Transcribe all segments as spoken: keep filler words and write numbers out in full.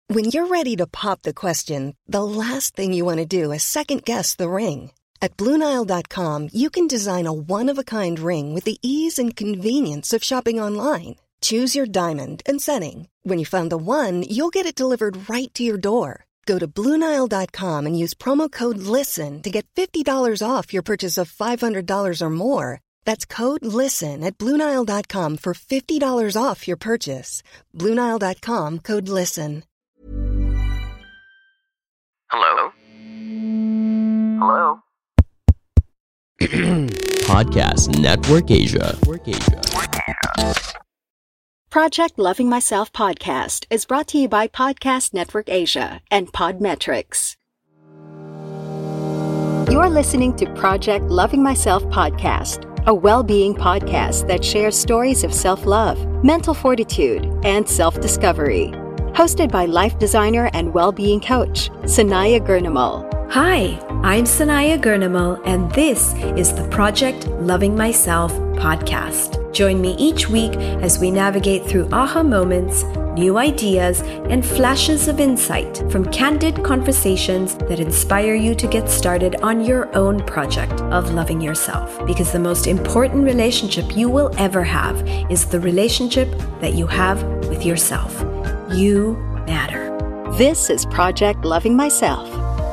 When you're ready to pop the question, the last thing you want to do is second-guess the ring. At Blue Nile dot com, you can design a one-of-a-kind ring with the ease and convenience of shopping online. Choose your diamond and setting. When you find the one, you'll get it delivered right to your door. Go to Blue Nile dot com and use promo code LISTEN to get fifty dollars off your purchase of five hundred dollars or more. That's code LISTEN at Blue Nile dot com for fifty dollars off your purchase. Blue Nile dot com, code LISTEN. Hello? Hello? Podcast Network Asia. Project Loving Myself podcast is brought to you by Podcast Network Asia and Podmetrics. You're listening to Project Loving Myself podcast, a well-being podcast that shares stories of self-love, mental fortitude, and self-discovery. Hosted by life designer and well-being coach, Sanaya Gurnamal. Hi, I'm Sanaya Gurnamal, and this is the Project Loving Myself podcast. Join me each week as we navigate through aha moments, new ideas, and flashes of insight from candid conversations that inspire you to get started on your own project of loving yourself. Because the most important relationship you will ever have is the relationship that you have with yourself. You matter. This is Project Loving Myself.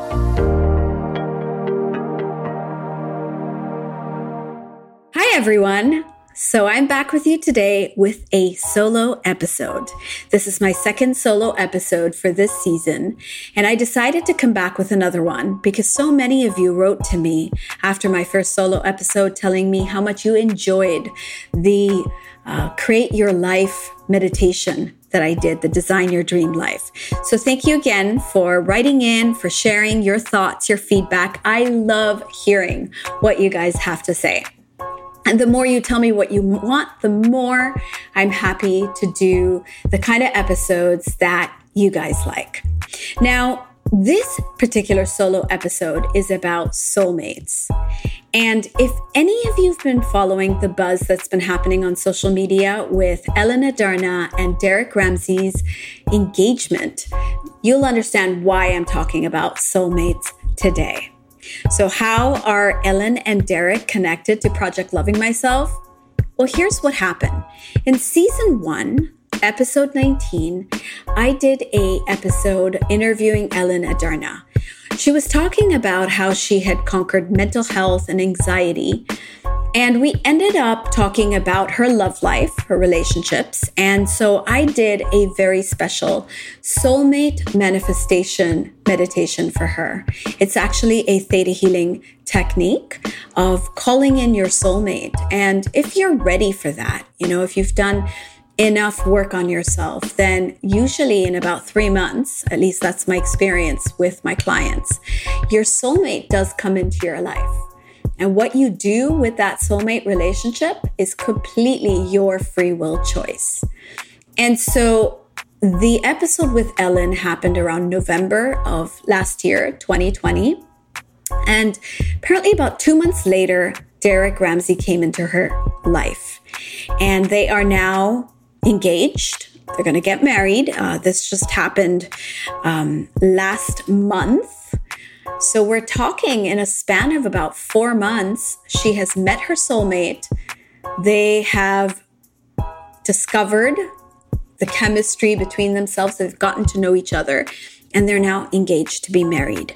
Hi, everyone. So I'm back with you today with a solo episode. This is my second solo episode for this season, and I decided to come back with another one because so many of you wrote to me after my first solo episode telling me how much you enjoyed the uh, Create Your Life meditation that I did, the Design Your Dream Life. So thank you again for writing in, for sharing your thoughts, your feedback. I love hearing what you guys have to say. And the more you tell me what you want, the more I'm happy to do the kind of episodes that you guys like. Now, this particular solo episode is about soulmates. And if any of you have been following the buzz that's been happening on social media with Ellen Adarna and Derek Ramsey's engagement, you'll understand why I'm talking about soulmates today. So how are Ellen and Derek connected to Project Loving Myself? Well, here's what happened. In season one, episode nineteen, I did a episode interviewing Ellen Adarna. She was talking about how she had conquered mental health and anxiety. And we ended up talking about her love life, her relationships. And so I did a very special soulmate manifestation meditation for her. It's actually a theta healing technique of calling in your soulmate. And if you're ready for that, you know, if you've done enough work on yourself, then usually in about three months, at least that's my experience with my clients, your soulmate does come into your life. And what you do with that soulmate relationship is completely your free will choice. And so the episode with Ellen happened around November of last year, twenty twenty. And apparently about two months later, Derek Ramsey came into her life. And they are now engaged. They're going to get married. Uh, this just happened um, last month. So we're talking in a span of about four months. She has met her soulmate. They have discovered the chemistry between themselves. They've gotten to know each other, and they're now engaged to be married.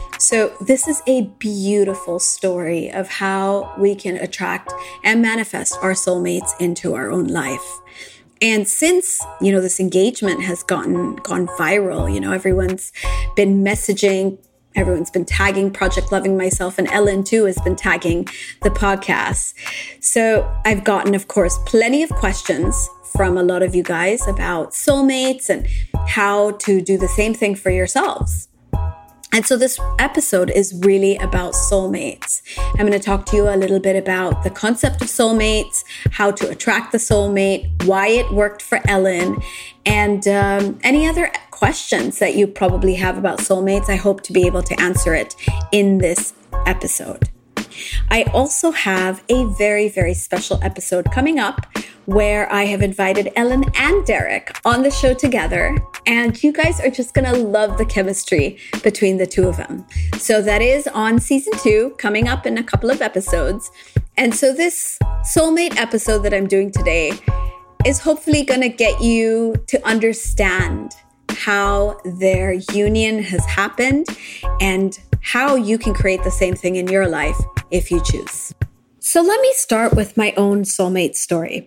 So this is a beautiful story of how we can attract and manifest our soulmates into our own life. And since, you know, this engagement has gotten gone viral, you know, everyone's been messaging, everyone's been tagging Project Loving Myself, and Ellen too has been tagging the podcast. So I've gotten, of course, plenty of questions from a lot of you guys about soulmates and how to do the same thing for yourselves. And so this episode is really about soulmates. I'm going to talk to you a little bit about the concept of soulmates, how to attract the soulmate, why it worked for Ellen, and um, any other questions that you probably have about soulmates. I hope to be able to answer it in this episode. I also have a very, very special episode coming up where I have invited Ellen and Derek on the show together. And you guys are just going to love the chemistry between the two of them. So that is on season two, coming up in a couple of episodes. And so this soulmate episode that I'm doing today is hopefully going to get you to understand how their union has happened and how you can create the same thing in your life if you choose. So let me start with my own soulmate story.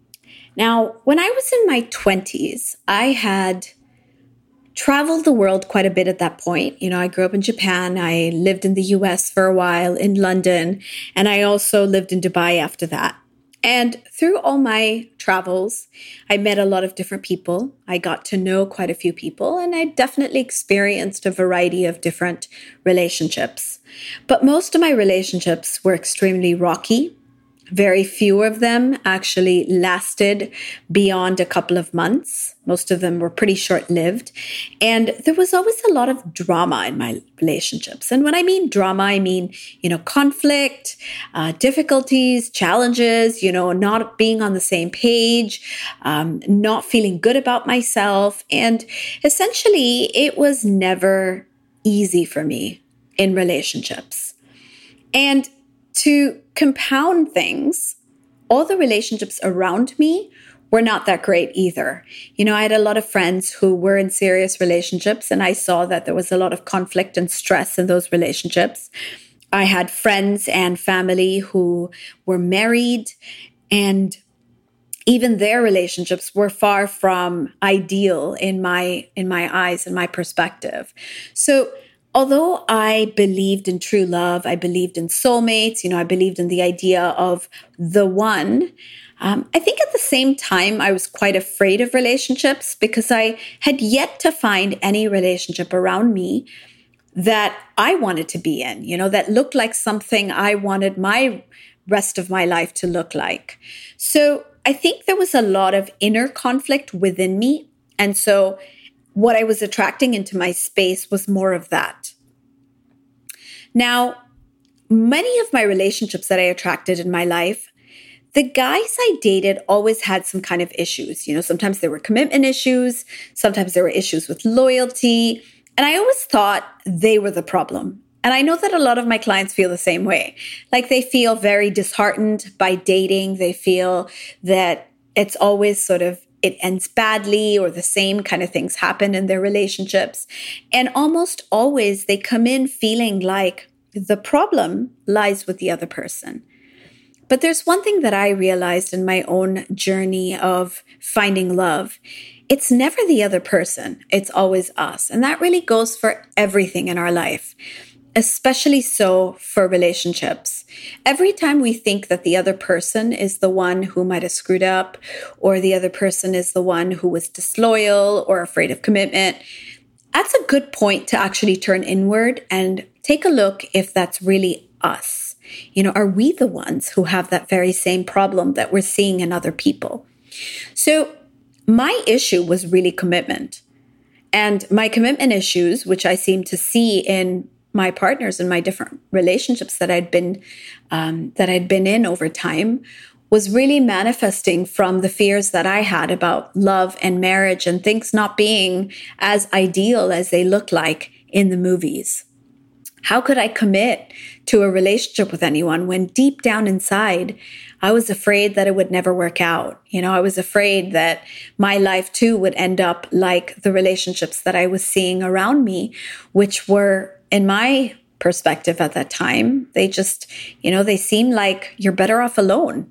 Now, when I was in my twenties, I had traveled the world quite a bit at that point. You know, I grew up in Japan. I lived in the U S for a while, in London, and I also lived in Dubai after that. And through all my travels, I met a lot of different people. I got to know quite a few people, and I definitely experienced a variety of different relationships. But most of my relationships were extremely rocky. Very few of them actually lasted beyond a couple of months. Most of them were pretty short-lived. And there was always a lot of drama in my relationships. And when I mean drama, I mean, you know, conflict, uh, difficulties, challenges, you know, not being on the same page, um, not feeling good about myself. And essentially, it was never easy for me in relationships. And to compound things, all the relationships around me were not that great either. You know, I had a lot of friends who were in serious relationships, and I saw that there was a lot of conflict and stress in those relationships. I had friends and family who were married, and even their relationships were far from ideal in my in my eyes and my perspective. So although I believed in true love, I believed in soulmates, you know, I believed in the idea of the one, um, I think at the same time, I was quite afraid of relationships because I had yet to find any relationship around me that I wanted to be in, you know, that looked like something I wanted my rest of my life to look like. So I think there was a lot of inner conflict within me. And so what I was attracting into my space was more of that. Now, many of my relationships that I attracted in my life, the guys I dated always had some kind of issues. You know, sometimes there were commitment issues, sometimes there were issues with loyalty, and I always thought they were the problem. And I know that a lot of my clients feel the same way. Like they feel very disheartened by dating. They feel that it's always sort of it ends badly or the same kind of things happen in their relationships. And almost always they come in feeling like the problem lies with the other person. But there's one thing that I realized in my own journey of finding love. It's never the other person. It's always us. And that really goes for everything in our life. Especially so for relationships. Every time we think that the other person is the one who might have screwed up, or the other person is the one who was disloyal or afraid of commitment, that's a good point to actually turn inward and take a look if that's really us. You know, are we the ones who have that very same problem that we're seeing in other people? So my issue was really commitment. And my commitment issues, which I seem to see in my partners and my different relationships that I'd been um, that I'd been in over time, was really manifesting from the fears that I had about love and marriage and things not being as ideal as they look like in the movies. How could I commit to a relationship with anyone when deep down inside, I was afraid that it would never work out? You know, I was afraid that my life too would end up like the relationships that I was seeing around me, which were, in my perspective at that time, they just, you know, they seemed like you're better off alone.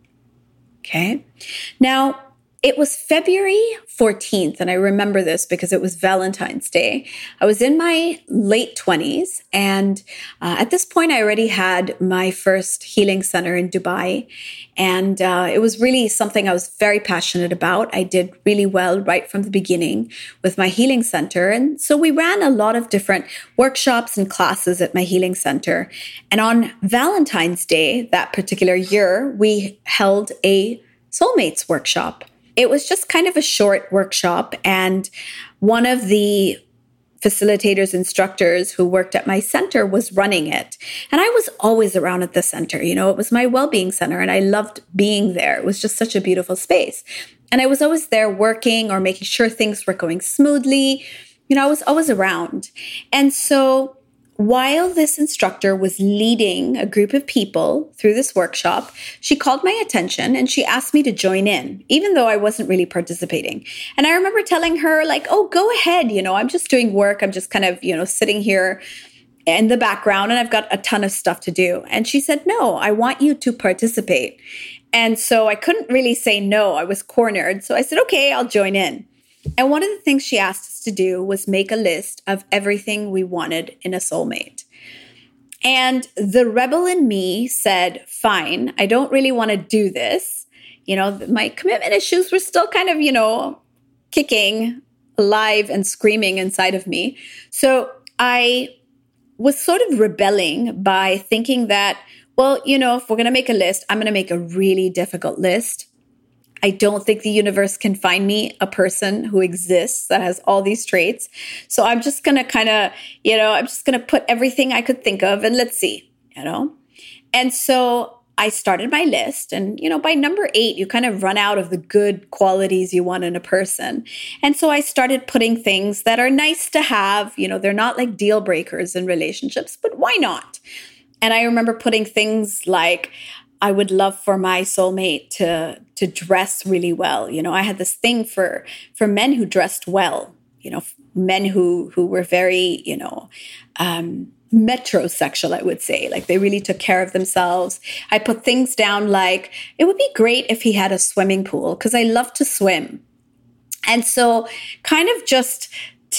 Okay. Now, it was February fourteenth, and I remember this because it was Valentine's Day. I was in my late twenties, and uh, at this point, I already had my first healing center in Dubai, and uh, it was really something I was very passionate about. I did really well right from the beginning with my healing center, and so we ran a lot of different workshops and classes at my healing center. And on Valentine's Day, that particular year, we held a soulmates workshop. It was just kind of a short workshop, and one of the facilitators, instructors who worked at my center was running it. And I was always around at the center. You know, it was my well-being center and I loved being there. It was just such a beautiful space. And I was always there working or making sure things were going smoothly. You know, I was always around. And so while this instructor was leading a group of people through this workshop, she called my attention and she asked me to join in, even though I wasn't really participating. And I remember telling her, like, oh, go ahead. You know, I'm just doing work. I'm just kind of, you know, sitting here in the background and I've got a ton of stuff to do. And she said, no, I want you to participate. And so I couldn't really say no. I was cornered. So I said, okay, I'll join in. And one of the things she asked us to do was make a list of everything we wanted in a soulmate. And the rebel in me said, fine, I don't really want to do this. You know, my commitment issues were still kind of, you know, kicking alive and screaming inside of me. So I was sort of rebelling by thinking that, well, you know, if we're going to make a list, I'm going to make a really difficult list. I don't think the universe can find me a person who exists that has all these traits. So I'm just going to kind of, you know, I'm just going to put everything I could think of and let's see, you know. And so I started my list and, you know, by number eight, you kind of run out of the good qualities you want in a person. And so I started putting things that are nice to have, you know, they're not like deal breakers in relationships, but why not? And I remember putting things like, I would love for my soulmate to to dress really well. You know, I had this thing for for men who dressed well, you know, men who who were very, you know, um, metrosexual, I would say. Like they really took care of themselves. I put things down like, it would be great if he had a swimming pool because I love to swim. And so kind of just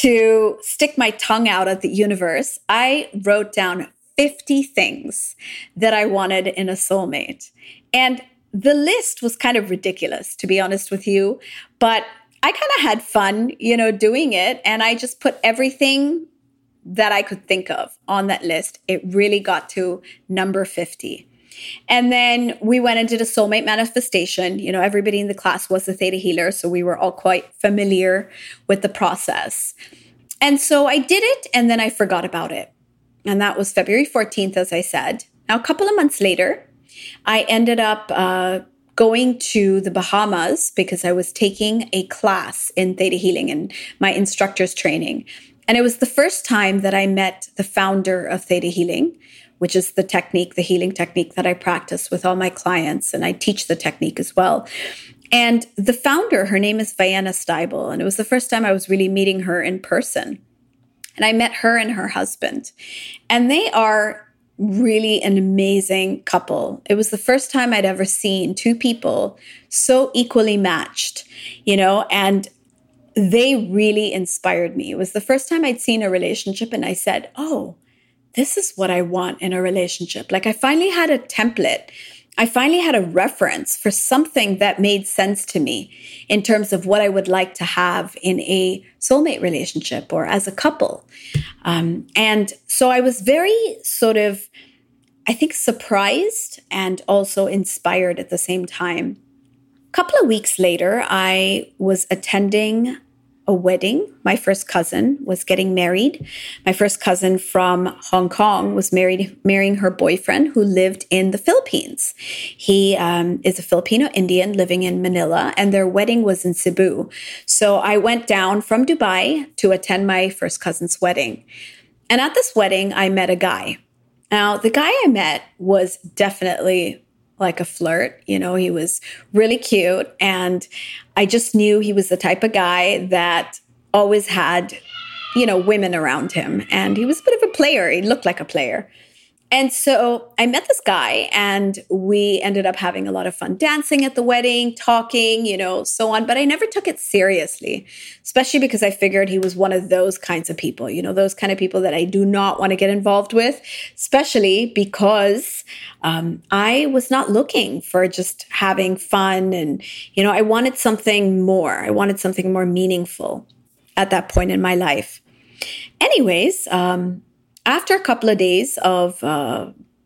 to stick my tongue out at the universe, I wrote down fifty things that I wanted in a soulmate. And the list was kind of ridiculous, to be honest with you, but I kind of had fun, you know, doing it. And I just put everything that I could think of on that list. It really got to number fifty. And then we went and did a soulmate manifestation. You know, everybody in the class was a theta healer, so we were all quite familiar with the process. And so I did it, and then I forgot about it. And that was February fourteenth, as I said. Now, a couple of months later, I ended up uh, going to the Bahamas because I was taking a class in theta healing and my instructor's training. And it was the first time that I met the founder of theta healing, which is the technique, the healing technique that I practice with all my clients. And I teach the technique as well. And the founder, her name is Vienna Steibel. And it was the first time I was really meeting her in person. And I met her and her husband. And they are really an amazing couple. It was the first time I'd ever seen two people so equally matched, you know, and they really inspired me. It was the first time I'd seen a relationship and I said, oh, this is what I want in a relationship. Like I finally had a template. I finally had a reference for something that made sense to me in terms of what I would like to have in a soulmate relationship or as a couple. Um, and so I was very sort of, I think, surprised and also inspired at the same time. A couple of weeks later, I was attending a wedding. My first cousin was getting married. My first cousin from Hong Kong was married, marrying her boyfriend who lived in the Philippines. He um, is a Filipino Indian living in Manila, and their wedding was in Cebu. So I went down from Dubai to attend my first cousin's wedding. And at this wedding, I met a guy. Now, the guy I met was definitely like a flirt. You know, he was really cute. And I just knew he was the type of guy that always had, you know, women around him. And he was a bit of a player. He looked like a player. And so I met this guy and we ended up having a lot of fun dancing at the wedding, talking, you know, so on. But I never took it seriously, especially because I figured he was one of those kinds of people, you know, those kind of people that I do not want to get involved with, especially because um, I was not looking for just having fun. And, you know, I wanted something more. I wanted something more meaningful at that point in my life. Anyways, um, after a couple of days of uh,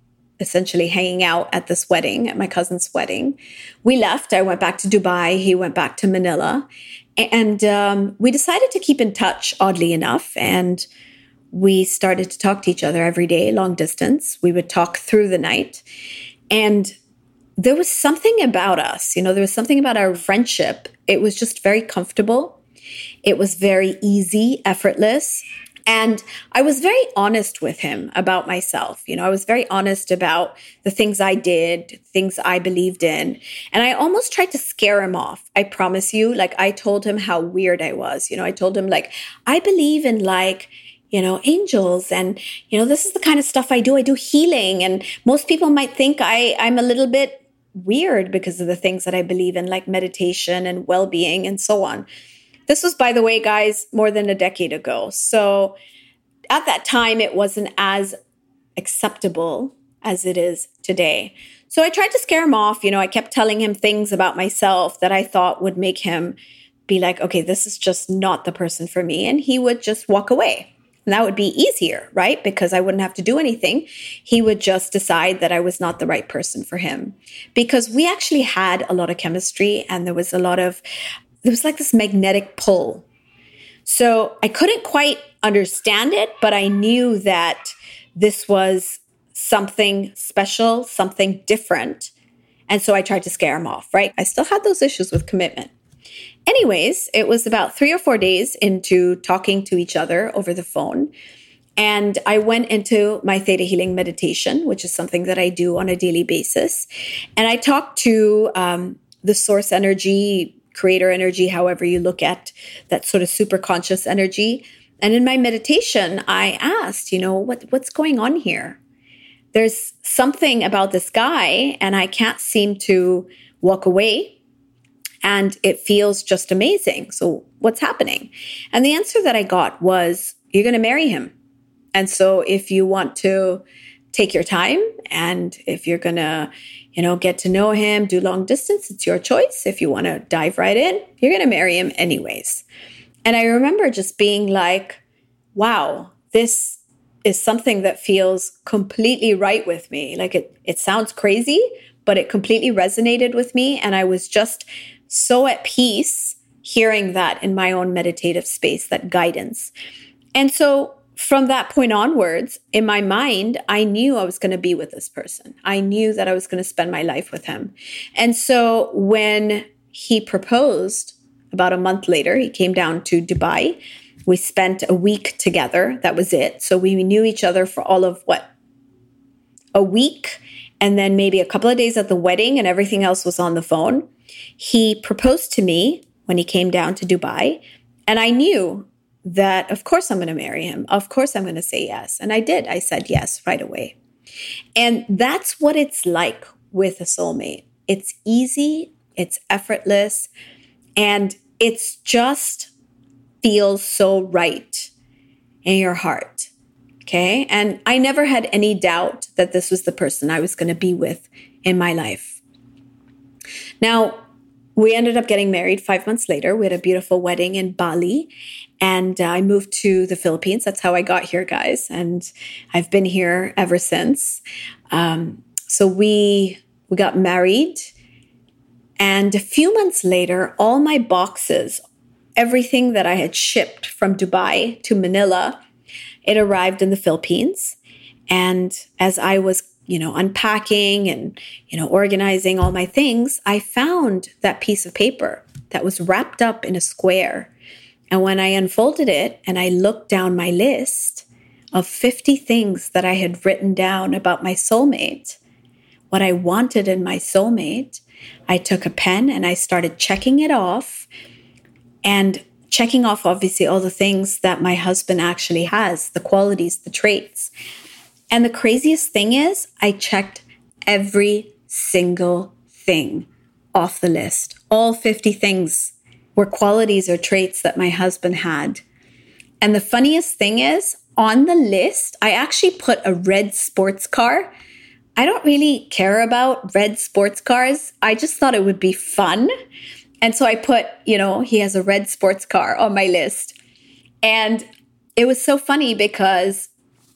essentially hanging out at this wedding, at my cousin's wedding. We left. I went back to Dubai. He went back to Manila. And um, we decided to keep in touch, oddly enough. And we started to talk to each other every day, long distance. We would talk through the night. And there was something about us, you know, there was something about our friendship. It was just very comfortable. It was very easy, effortless. And I was very honest with him about myself. You know, I was very honest about the things I did, things I believed in. And I almost tried to scare him off. I promise you, like I told him how weird I was. You know, I told him like, I believe in like, you know, angels. And, you know, this is the kind of stuff I do. I do healing. And most people might think I, I'm a little bit weird because of the things that I believe in, like meditation and well-being and so on. This was, by the way, guys, more than a decade ago. So at that time, it wasn't as acceptable as it is today. So I tried to scare him off. You know, I kept telling him things about myself that I thought would make him be like, okay, this is just not the person for me. And he would just walk away. And that would be easier, right? Because I wouldn't have to do anything. He would just decide that I was not the right person for him. Because we actually had a lot of chemistry and there was a lot of, there was like this magnetic pull. So I couldn't quite understand it, but I knew that this was something special, something different. And so I tried to scare him off, right? I still had those issues with commitment. Anyways, it was about three or four days into talking to each other over the phone. And I went into my theta healing meditation, which is something that I do on a daily basis. And I talked to um, the source energy, creator energy, however you look at that sort of super conscious energy. And in my meditation, I asked, you know, what, what's going on here? There's something about this guy and I can't seem to walk away. And it feels just amazing. So what's happening? And the answer that I got was, you're going to marry him. And so if you want to take your time and if you're going to, you know, get to know him, do long distance, it's your choice. If you want to dive right in, you're going to marry him anyways. And I remember just being like, wow, this is something that feels completely right with me. Like it, it sounds crazy, but it completely resonated with me. And I was just so at peace hearing that in my own meditative space, that guidance. And so from that point onwards, in my mind, I knew I was going to be with this person. I knew that I was going to spend my life with him. And so when he proposed, about a month later, he came down to Dubai. We spent a week together. That was it. So we knew each other for all of what? A week. And then maybe a couple of days at the wedding and everything else was on the phone. He proposed to me when he came down to Dubai. And I knew that, of course, I'm going to marry him. Of course, I'm going to say yes. And I did. I said yes right away. And that's what it's like with a soulmate. It's easy. It's effortless. And it's just feels so right in your heart. Okay. And I never had any doubt that this was the person I was going to be with in my life. Now, we ended up getting married five months later. We had a beautiful wedding in Bali. And uh, I moved to the Philippines. That's how I got here, guys. And I've been here ever since. Um, so we we got married. And a few months later, all my boxes, everything that I had shipped from Dubai to Manila, it arrived in the Philippines. And as I was, you know, unpacking and, you know, organizing all my things, I found that piece of paper that was wrapped up in a square. And when I unfolded it and I looked down my list of fifty things that I had written down about my soulmate, what I wanted in my soulmate, I took a pen and I started checking it off and checking off, obviously, all the things that my husband actually has, the qualities, the traits. And the craziest thing is I checked every single thing off the list. All fifty things were qualities or traits that my husband had. And the funniest thing is, on the list, I actually put a red sports car. I don't really care about red sports cars. I just thought it would be fun. And so I put, you know, he has a red sports car on my list. And it was so funny because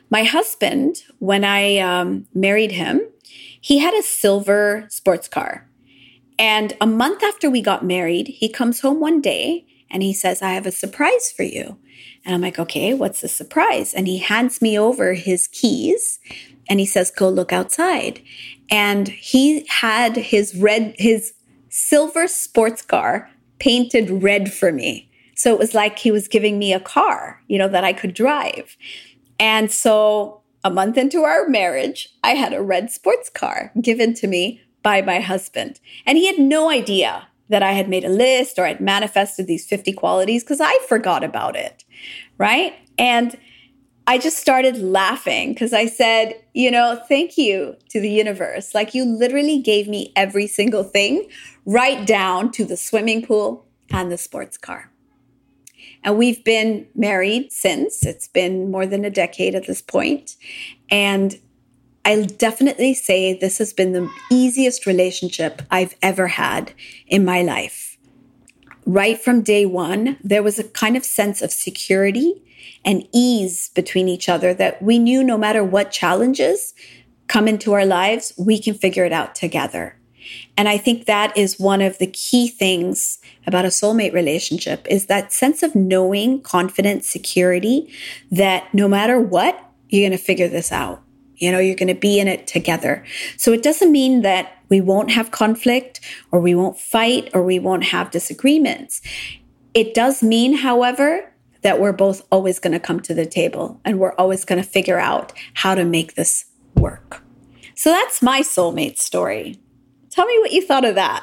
My husband, when I um, married him, he had a silver sports car. And a month after we got married, he comes home one day and he says, I have a surprise for you. And I'm like, okay, what's the surprise? And he hands me over his keys and he says, go look outside. And he had his red, his silver sports car painted red for me. So it was like he was giving me a car, you know, that I could drive. And so a month into our marriage, I had a red sports car given to me by my husband. And he had no idea that I had made a list or I'd manifested these fifty qualities because I forgot about it, right? And I just started laughing because I said, you know, thank you to the universe. Like you literally gave me every single thing, right down to the swimming pool and the sports car. And we've been married since. It's been more than a decade at this point. And I'll definitely say this has been the easiest relationship I've ever had in my life. Right from day one, there was a kind of sense of security and ease between each other that we knew no matter what challenges come into our lives, we can figure it out together. And I think that is one of the key things about a soulmate relationship is that sense of knowing, confidence, security, that no matter what, you're going to figure this out. You know, you're going to be in it together. So it doesn't mean that we won't have conflict or we won't fight or we won't have disagreements. It does mean, however, that we're both always going to come to the table and we're always going to figure out how to make this work. So that's my soulmate story. Tell me what you thought of that.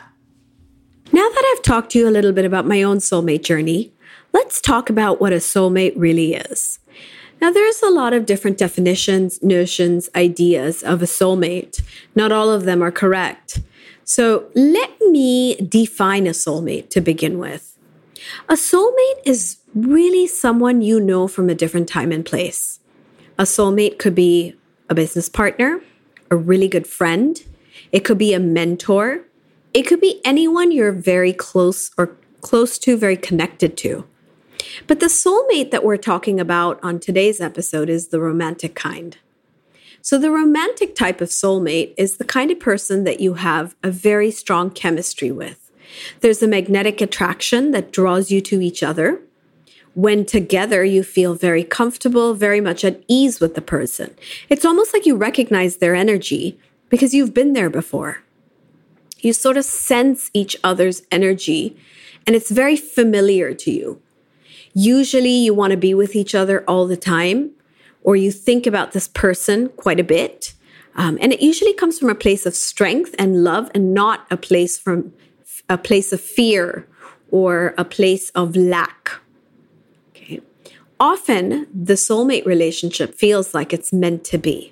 Now that I've talked to you a little bit about my own soulmate journey, let's talk about what a soulmate really is. Now, there's a lot of different definitions, notions, ideas of a soulmate. Not all of them are correct. So let me define a soulmate to begin with. A soulmate is really someone you know from a different time and place. A soulmate could be a business partner, a really good friend. It could be a mentor. It could be anyone you're very close or close to, very connected to. But the soulmate that we're talking about on today's episode is the romantic kind. So the romantic type of soulmate is the kind of person that you have a very strong chemistry with. There's a magnetic attraction that draws you to each other. When together, you feel very comfortable, very much at ease with the person. It's almost like you recognize their energy because you've been there before. You sort of sense each other's energy, and it's very familiar to you. Usually you want to be with each other all the time, or you think about this person quite a bit. Um, and it usually comes from a place of strength and love and not a place from a place of fear or a place of lack. Okay. Often the soulmate relationship feels like it's meant to be.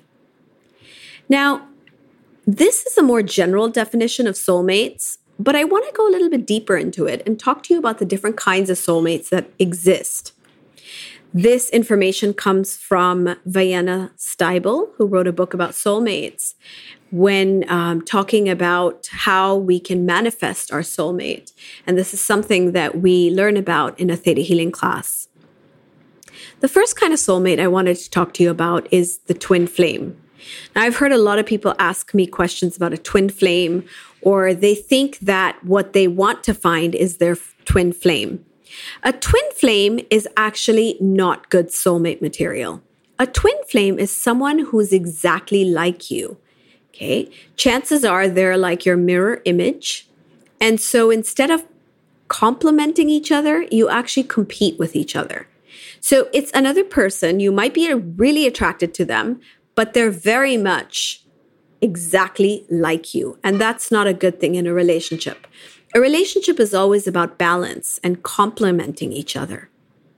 Now, this is a more general definition of soulmates, but I want to go a little bit deeper into it and talk to you about the different kinds of soulmates that exist. This information comes from Vienna Steibel, who wrote a book about soulmates, when um, talking about how we can manifest our soulmate. And this is something that we learn about in a Theta Healing class. The first kind of soulmate I wanted to talk to you about is the twin flame. Now, I've heard a lot of people ask me questions about a twin flame, or they think that what they want to find is their twin flame. A twin flame is actually not good soulmate material. A twin flame is someone who's exactly like you. Okay? Chances are they're like your mirror image. And so instead of complementing each other, you actually compete with each other. So it's another person. You might be really attracted to them, but they're very much exactly like you. And that's not a good thing in a relationship. A relationship is always about balance and complementing each other.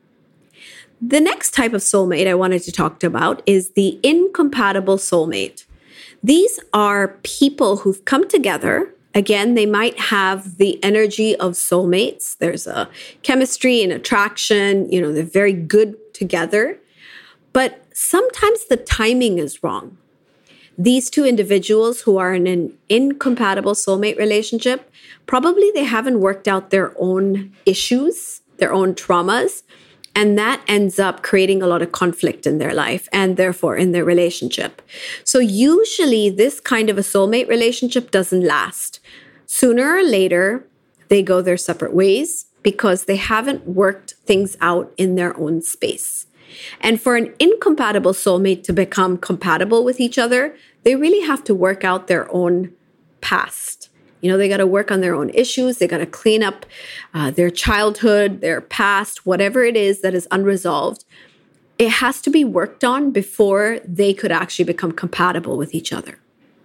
The next type of soulmate I wanted to talk about is the incompatible soulmate. These are people who've come together. Again, they might have the energy of soulmates. There's a chemistry and attraction. You know, they're very good together. But sometimes the timing is wrong. These two individuals who are in an incompatible soulmate relationship, probably they haven't worked out their own issues, their own traumas, And that ends up creating a lot of conflict in their life and therefore in their relationship. So usually this kind of a soulmate relationship doesn't last. Sooner or later, they go their separate ways because they haven't worked things out in their own space. And for an incompatible soulmate to become compatible with each other, they really have to work out their own past. You know, they got to work on their own issues. They got to clean up uh, their childhood, their past, whatever it is that is unresolved. It has to be worked on before they could actually become compatible with each other.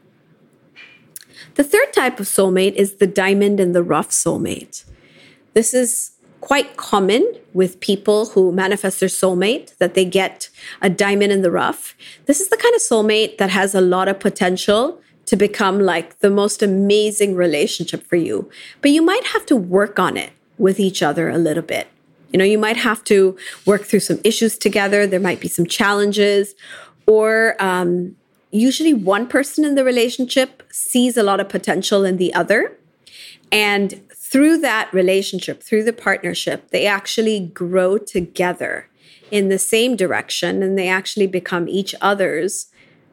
The third type of soulmate is the diamond in the rough soulmate. This is quite common with people who manifest their soulmate, that they get a diamond in the rough. This is the kind of soulmate that has a lot of potential to become like the most amazing relationship for you. But you might have to work on it with each other a little bit. You know, you might have to work through some issues together. There might be some challenges, or um, usually one person in the relationship sees a lot of potential in the other. And through that relationship, through the partnership, they actually grow together in the same direction, and they actually become each other's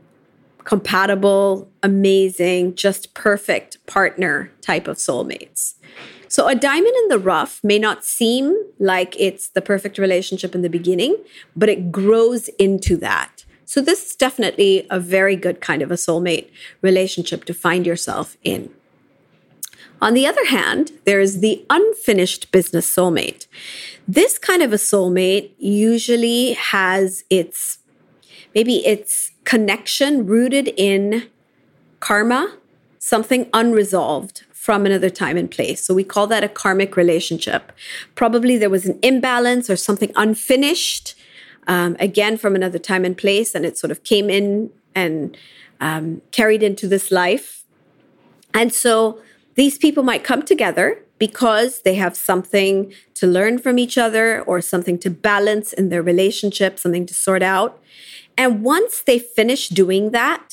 compatible, amazing, just perfect partner type of soulmates. So a diamond in the rough may not seem like it's the perfect relationship in the beginning, but it grows into that. So this is definitely a very good kind of a soulmate relationship to find yourself in. On the other hand, there is the unfinished business soulmate. This kind of a soulmate usually has its, maybe its connection rooted in karma, something unresolved from another time and place. So we call that a karmic relationship. Probably there was an imbalance or something unfinished, um, again, from another time and place, and it sort of came in and um, carried into this life. And so these people might come together because they have something to learn from each other or something to balance in their relationship, something to sort out. And once they finish doing that,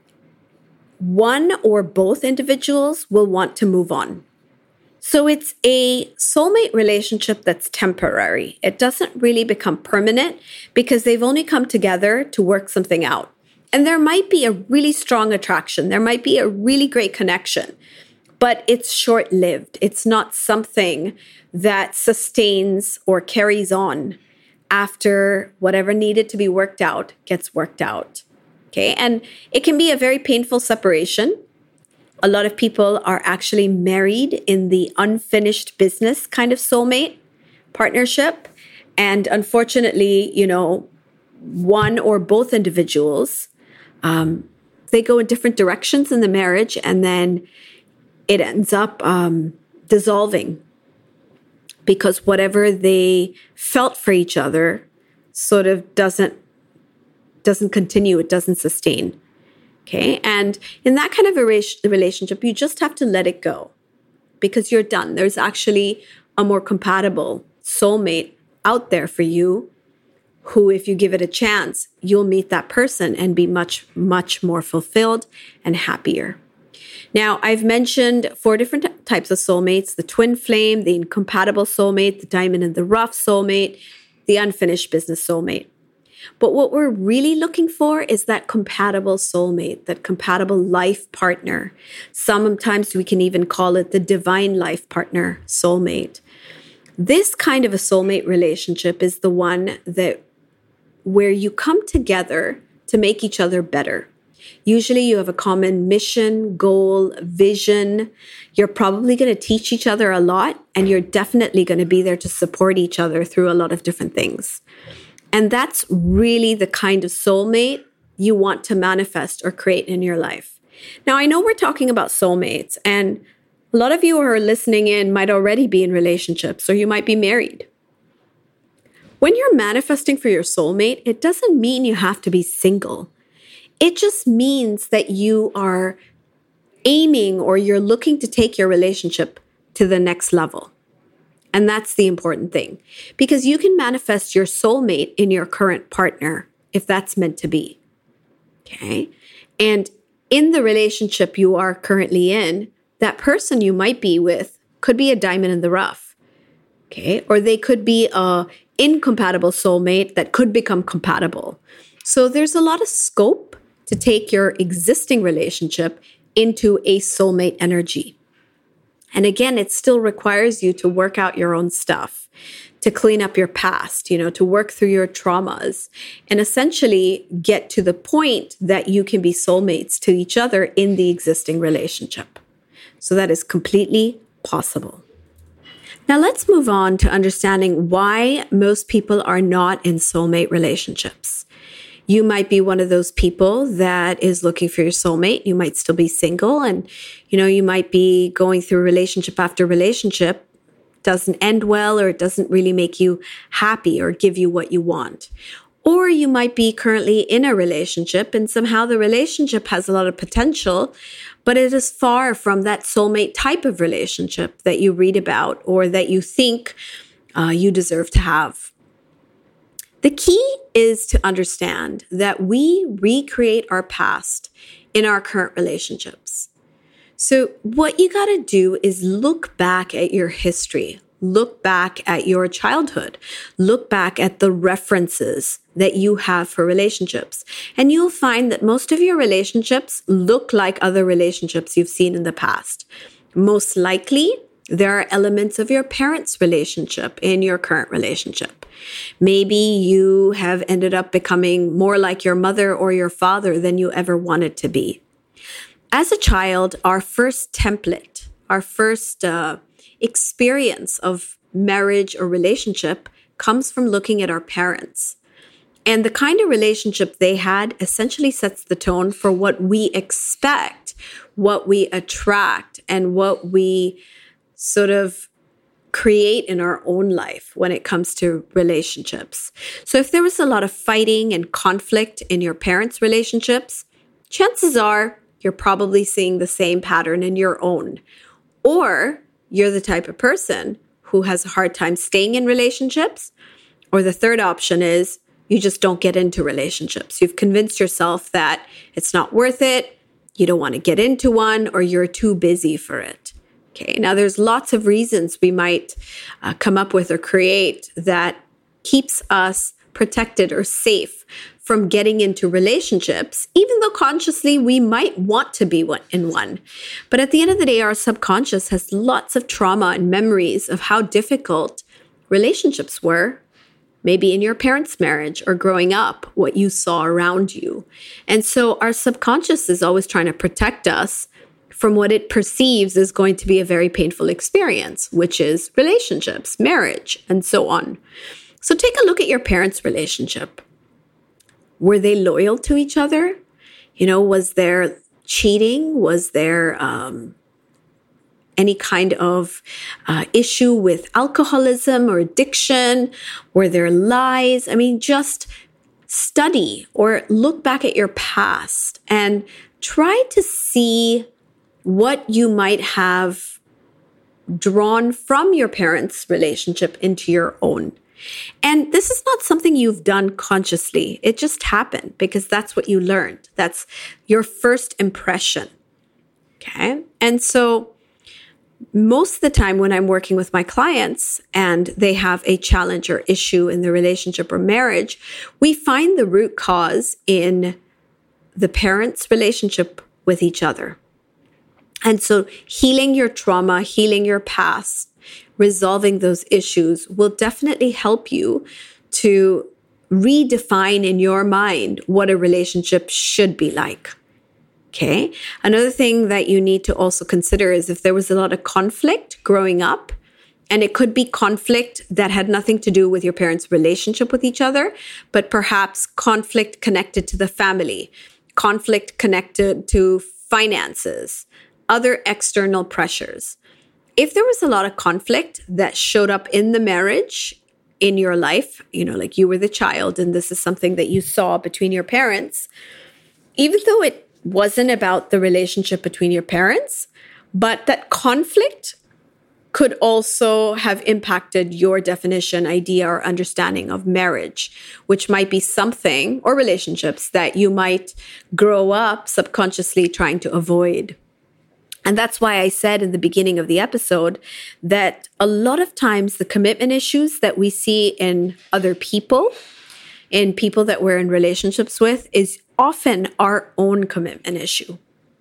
one or both individuals will want to move on. So it's a soulmate relationship that's temporary. It doesn't really become permanent because they've only come together to work something out. And there might be a really strong attraction. There might be a really great connection, but it's short-lived. It's not something that sustains or carries on after whatever needed to be worked out gets worked out. Okay, and it can be a very painful separation. A lot of people are actually married in the unfinished business kind of soulmate partnership. And unfortunately, you know, one or both individuals, um, they go in different directions in the marriage, and then it ends up um, dissolving because whatever they felt for each other sort of doesn't doesn't continue, it doesn't sustain. Okay. And in that kind of a relationship, you just have to let it go because you're done. There's actually a more compatible soulmate out there for you who, if you give it a chance, you'll meet that person and be much, much more fulfilled and happier. Now, I've mentioned four different types of soulmates: the twin flame, the incompatible soulmate, the diamond in the rough soulmate, the unfinished business soulmate. But what we're really looking for is that compatible soulmate, that compatible life partner. Sometimes we can even call it the divine life partner soulmate. This kind of a soulmate relationship is the one that where you come together to make each other better. Usually you have a common mission, goal, vision. You're probably going to teach each other a lot, and you're definitely going to be there to support each other through a lot of different things. And that's really the kind of soulmate you want to manifest or create in your life. Now, I know we're talking about soulmates, and a lot of you who are listening in might already be in relationships, or you might be married. When you're manifesting for your soulmate, it doesn't mean you have to be single. It just means that you are aiming or you're looking to take your relationship to the next level. And that's the important thing, because you can manifest your soulmate in your current partner if that's meant to be. Okay. And in the relationship you are currently in, that person you might be with could be a diamond in the rough. Okay. Or they could be a incompatible soulmate that could become compatible. So there's a lot of scope to take your existing relationship into a soulmate energy. And again, it still requires you to work out your own stuff, to clean up your past, you know, to work through your traumas, and essentially get to the point that you can be soulmates to each other in the existing relationship. So that is completely possible. Now let's move on to understanding why most people are not in soulmate relationships. You might be one of those people that is looking for your soulmate. You might still be single, and, you know, you might be going through relationship after relationship. Doesn't end well, or it doesn't really make you happy or give you what you want. Or you might be currently in a relationship and somehow the relationship has a lot of potential, but it is far from that soulmate type of relationship that you read about or that you think uh, you deserve to have. The key is to understand that we recreate our past in our current relationships. So what you got to do is look back at your history, look back at your childhood, look back at the references that you have for relationships. And you'll find that most of your relationships look like other relationships you've seen in the past. Most likely, there are elements of your parents' relationship in your current relationship. Maybe you have ended up becoming more like your mother or your father than you ever wanted to be. As a child, our first template, our first uh, experience of marriage or relationship comes from looking at our parents. And the kind of relationship they had essentially sets the tone for what we expect, what we attract, and what we sort of create in our own life when it comes to relationships. So if there was a lot of fighting and conflict in your parents' relationships, chances are you're probably seeing the same pattern in your own. Or you're the type of person who has a hard time staying in relationships. Or the third option is you just don't get into relationships. You've convinced yourself that it's not worth it, you don't want to get into one, or you're too busy for it. Okay, now there's lots of reasons we might uh, come up with or create that keeps us protected or safe from getting into relationships, even though consciously we might want to be in one. But at the end of the day, our subconscious has lots of trauma and memories of how difficult relationships were, maybe in your parents' marriage or growing up, what you saw around you. And so our subconscious is always trying to protect us from what it perceives is going to be a very painful experience, which is relationships, marriage, and so on. So take a look at your parents' relationship. Were they loyal to each other? You know, was there cheating? Was there um, any kind of uh, issue with alcoholism or addiction? Were there lies? I mean, just study or look back at your past and try to see what you might have drawn from your parents' relationship into your own. And this is not something you've done consciously. It just happened because that's what you learned. That's your first impression. Okay. And so most of the time when I'm working with my clients and they have a challenge or issue in the relationship or marriage, we find the root cause in the parents' relationship with each other. And so healing your trauma, healing your past, resolving those issues will definitely help you to redefine in your mind what a relationship should be like. Okay. Another thing that you need to also consider is if there was a lot of conflict growing up, and it could be conflict that had nothing to do with your parents' relationship with each other, but perhaps conflict connected to the family, conflict connected to finances, other external pressures. If there was a lot of conflict that showed up in the marriage, in your life, you know, like you were the child and this is something that you saw between your parents, even though it wasn't about the relationship between your parents, but that conflict could also have impacted your definition, idea, or understanding of marriage, which might be something, or relationships, that you might grow up subconsciously trying to avoid. And that's why I said in the beginning of the episode that a lot of times the commitment issues that we see in other people, in people that we're in relationships with, is often our own commitment issue.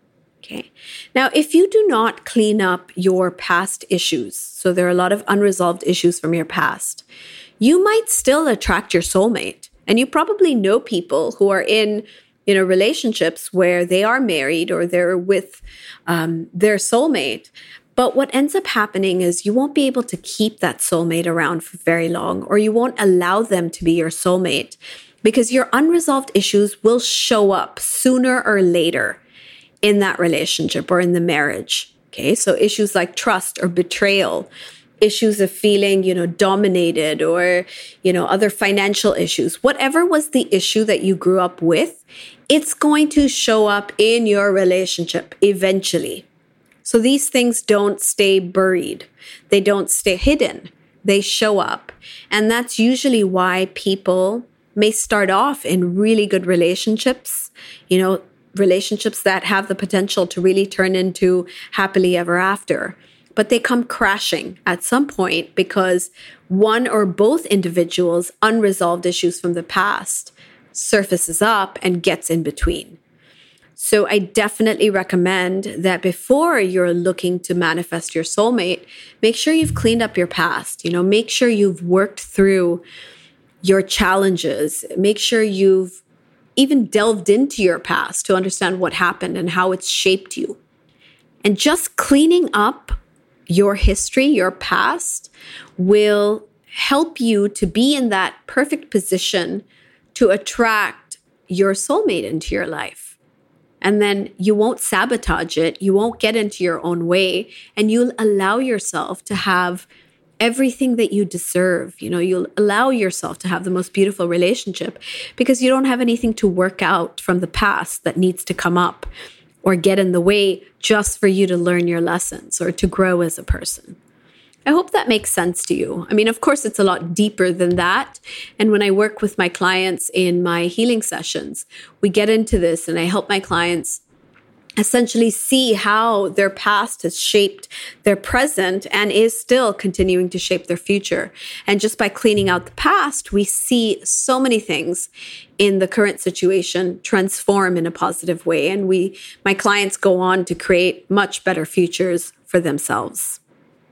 Okay. Now, if you do not clean up your past issues, so there are a lot of unresolved issues from your past, you might still attract your soulmate. And you probably know people who are in you know, relationships where they are married or they're with um, their soulmate. But what ends up happening is you won't be able to keep that soulmate around for very long, or you won't allow them to be your soulmate because your unresolved issues will show up sooner or later in that relationship or in the marriage. Okay, so issues like trust or betrayal, issues of feeling, you know, dominated, or, you know, other financial issues, whatever was the issue that you grew up with, it's going to show up in your relationship eventually. So these things don't stay buried. They don't stay hidden. They show up. And that's usually why people may start off in really good relationships, you know, relationships that have the potential to really turn into happily ever after. But they come crashing at some point because one or both individuals' unresolved issues from the past surfaces up and gets in between. So I definitely recommend that before you're looking to manifest your soulmate, make sure you've cleaned up your past. You know, make sure you've worked through your challenges. Make sure you've even delved into your past to understand what happened and how it's shaped you. And just cleaning up your history, your past, will help you to be in that perfect position to attract your soulmate into your life. And then you won't sabotage it. You won't get into your own way, and you'll allow yourself to have everything that you deserve. You know, you'll allow yourself to have the most beautiful relationship because you don't have anything to work out from the past that needs to come up or get in the way just for you to learn your lessons or to grow as a person. I hope that makes sense to you. I mean, of course, it's a lot deeper than that. And when I work with my clients in my healing sessions, we get into this and I help my clients essentially see how their past has shaped their present and is still continuing to shape their future. And just by cleaning out the past, we see so many things in the current situation transform in a positive way. And we, my clients go on to create much better futures for themselves.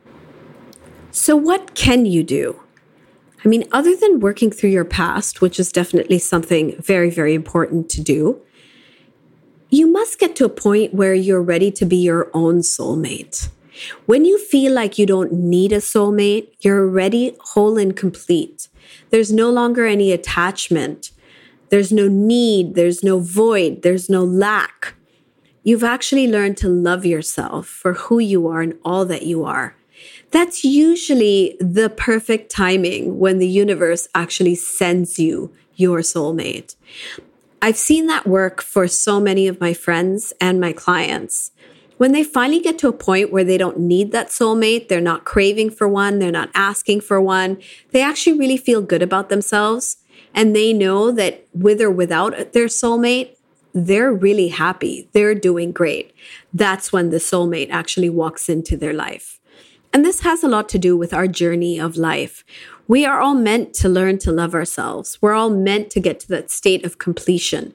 So what can you do? I mean, other than working through your past, which is definitely something very, very important to do, you must get to a point where you're ready to be your own soulmate. When you feel like you don't need a soulmate, you're already whole and complete. There's no longer any attachment. There's no need. There's no void. There's no lack. You've actually learned to love yourself for who you are and all that you are. That's usually the perfect timing when the universe actually sends you your soulmate. I've seen that work for so many of my friends and my clients. When they finally get to a point where they don't need that soulmate, they're not craving for one, they're not asking for one, they actually really feel good about themselves. And they know that with or without their soulmate, they're really happy. They're doing great. That's when the soulmate actually walks into their life. And this has a lot to do with our journey of life. We are all meant to learn to love ourselves. We're all meant to get to that state of completion.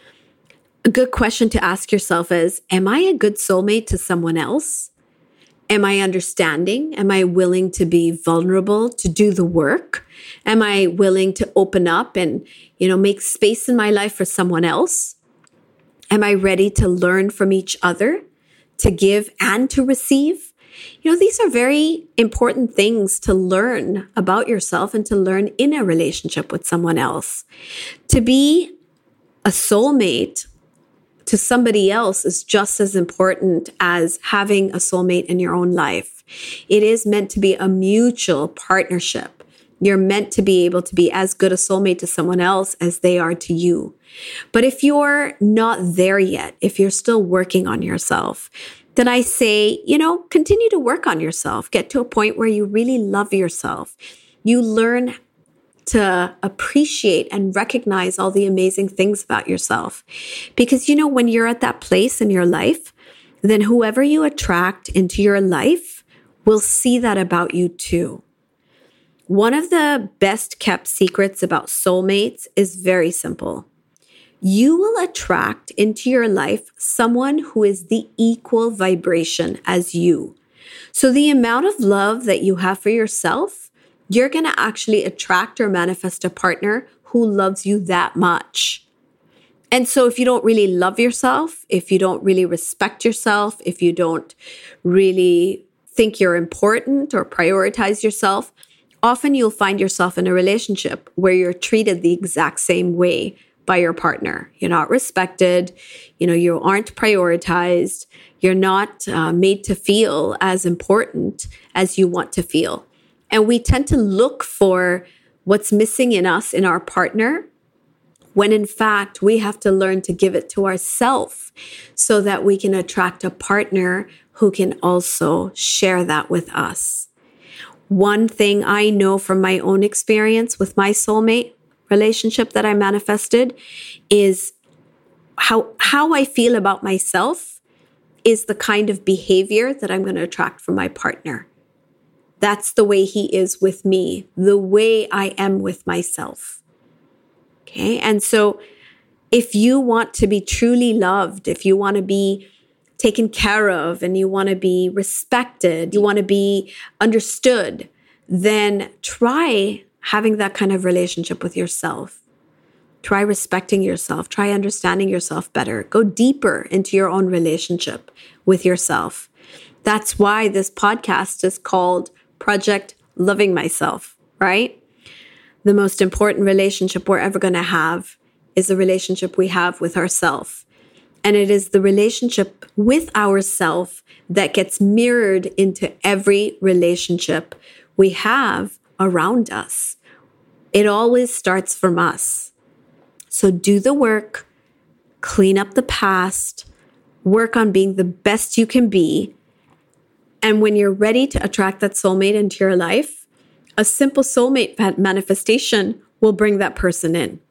A good question to ask yourself is, am I a good soulmate to someone else? Am I understanding? Am I willing to be vulnerable, to do the work? Am I willing to open up and, you know, make space in my life for someone else? Am I ready to learn from each other, to give and to receive? You know, these are very important things to learn about yourself and to learn in a relationship with someone else. To be a soulmate to somebody else is just as important as having a soulmate in your own life. It is meant to be a mutual partnership. You're meant to be able to be as good a soulmate to someone else as they are to you. But if you're not there yet, if you're still working on yourself, then I say, you know, continue to work on yourself. Get to a point where you really love yourself. You learn to appreciate and recognize all the amazing things about yourself. Because, you know, when you're at that place in your life then whoever you attract into your life will see that about you too. One of the best kept secrets about soulmates is very simple. You will attract into your life someone who is the equal vibration as you. So the amount of love that you have for yourself, you're going to actually attract or manifest a partner who loves you that much. And so if you don't really love yourself, if you don't really respect yourself, if you don't really think you're important or prioritize yourself, often you'll find yourself in a relationship where you're treated the exact same way by your partner. You're not respected, you know, you aren't prioritized, you're not uh, made to feel as important as you want to feel. And we tend to look for what's missing in us, in our partner, when in fact we have to learn to give it to ourselves so that we can attract a partner who can also share that with us. One thing I know from my own experience with my soulmate relationship that I manifested is how, how I feel about myself is the kind of behavior that I'm going to attract from my partner. That's the way he is with me, the way I am with myself. Okay. And so if you want to be truly loved, if you want to be taken care of and you want to be respected, you want to be understood, then try having that kind of relationship with yourself. Try respecting yourself. Try understanding yourself better. Go deeper into your own relationship with yourself. That's why this podcast is called Project Loving Myself, right? The most important relationship we're ever going to have is the relationship we have with ourselves. And it is the relationship with ourselves that gets mirrored into every relationship we have around us. It always starts from us. So do the work, clean up the past, work on being the best you can be. And when you're ready to attract that soulmate into your life, a simple soulmate manifestation will bring that person in.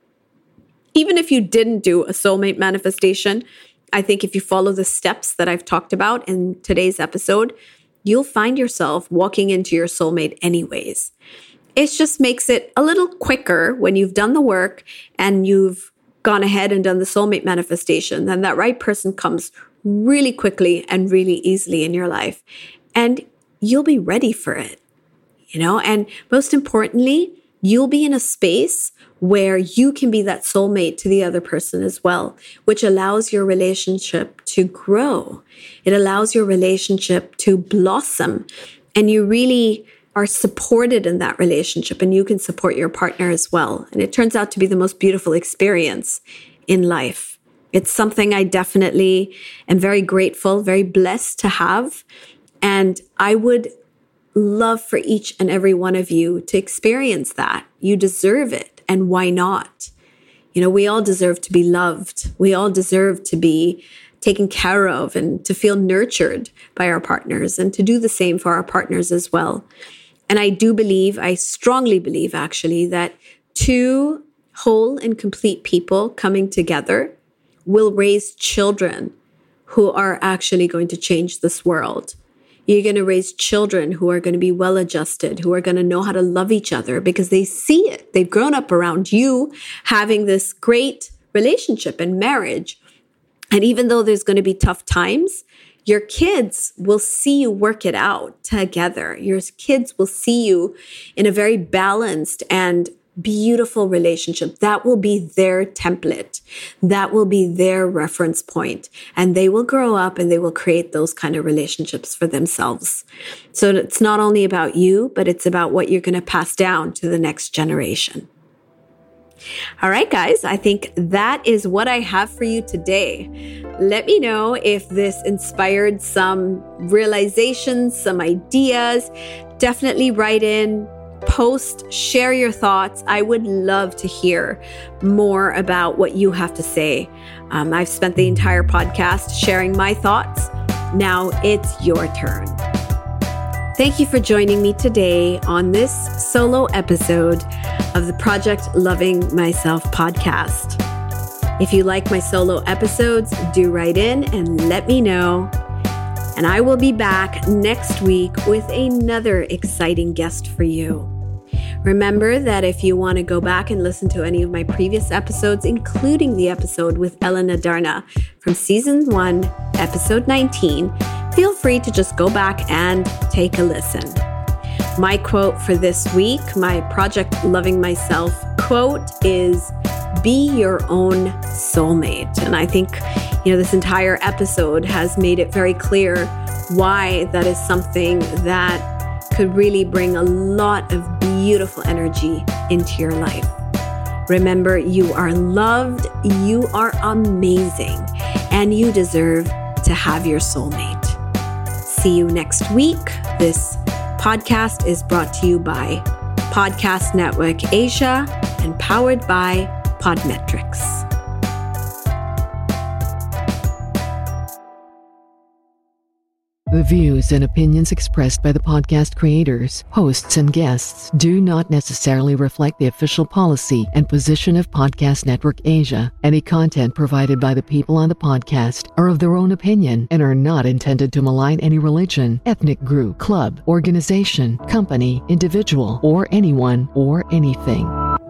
Even if you didn't do a soulmate manifestation, I think if you follow the steps that I've talked about in today's episode, you'll find yourself walking into your soulmate anyways. It just makes it a little quicker when you've done the work and you've gone ahead and done the soulmate manifestation. Then that right person comes really quickly and really easily in your life. And you'll be ready for it, you know? And most importantly, you'll be in a space where you can be that soulmate to the other person as well, which allows your relationship to grow. It allows your relationship to blossom, and you really are supported in that relationship, and you can support your partner as well. And it turns out to be the most beautiful experience in life. It's something I definitely am very grateful, very blessed to have. And I would love for each and every one of you to experience that. You deserve it. And why not? You know, we all deserve to be loved. We all deserve to be taken care of and to feel nurtured by our partners, and to do the same for our partners as well. And I do believe, I strongly believe actually, that two whole and complete people coming together will raise children who are actually going to change this world. You're going to raise children who are going to be well-adjusted, who are going to know how to love each other because they see it. They've grown up around you having this great relationship and marriage. And even though there's going to be tough times, your kids will see you work it out together. Your kids will see you in a very balanced and beautiful relationship. That will be their template. That will be their reference point. And they will grow up and they will create those kind of relationships for themselves. So it's not only about you, but it's about what you're going to pass down to the next generation. All right, guys, I think that is what I have for you today. Let me know if this inspired some realizations, some ideas. Definitely write in, post, share your thoughts. I would love to hear more about what you have to say. Um, I've spent the entire podcast sharing my thoughts. Now it's your turn. Thank you for joining me today on this solo episode of the Project Loving Myself podcast. If you like my solo episodes, do write in and let me know. And I will be back next week with another exciting guest for you. Remember that if you want to go back and listen to any of my previous episodes, including the episode with Ellen Adarna from season one, episode nineteen, feel free to just go back and take a listen. My quote for this week, my Project Loving Myself quote is, "Be your own soulmate." And I think, you know, this entire episode has made it very clear why that is something that could really bring a lot of beautiful energy into your life. Remember, you are loved, you are amazing, and you deserve to have your soulmate. See you next week. This podcast is brought to you by Podcast Network Asia and powered by Podmetrics. The views and opinions expressed by the podcast creators, hosts, and guests do not necessarily reflect the official policy and position of Podcast Network Asia. Any content provided by the people on the podcast are of their own opinion and are not intended to malign any religion, ethnic group, club, organization, company, individual, or anyone or anything.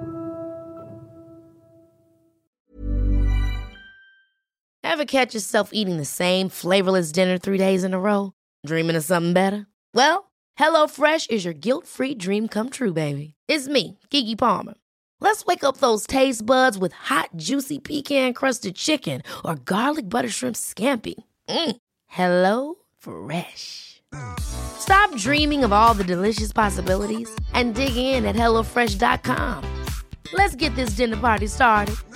Ever catch yourself eating the same flavorless dinner three days in a row? Dreaming of something better? Well, HelloFresh is your guilt-free dream come true, baby. It's me, Keke Palmer. Let's wake up those taste buds with hot, juicy pecan-crusted chicken or garlic butter shrimp scampi. Mm. Hello Fresh. Stop dreaming of all the delicious possibilities and dig in at hello fresh dot com. Let's get this dinner party started.